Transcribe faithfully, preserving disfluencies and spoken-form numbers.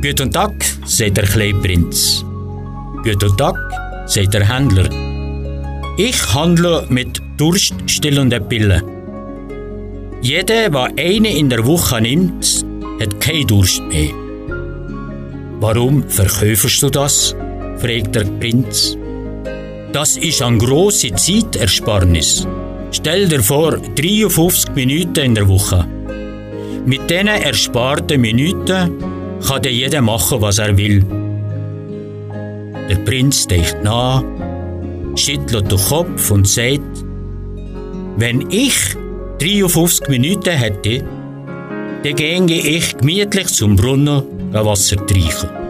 Guten Tag, sagt der kleine Prinz. Guten Tag, sagt der Händler. Ich handle mit durststillenden Pillen. Jeder, der eine in der Woche nimmt, hat keinen Durst mehr. Warum verkaufst du das? Fragt der Prinz. Das ist eine grosse Zeitersparnis. Stell dir vor, dreiundfünfzig Minuten in der Woche. Mit diesen ersparten Minuten kann dann jeder machen, was er will. Der Prinz denkt nach, schüttelt den Kopf und sagt, wenn ich dreiundfünfzig Minuten hätte, dann ginge ich gemütlich zum Brunnen Wasser trinken.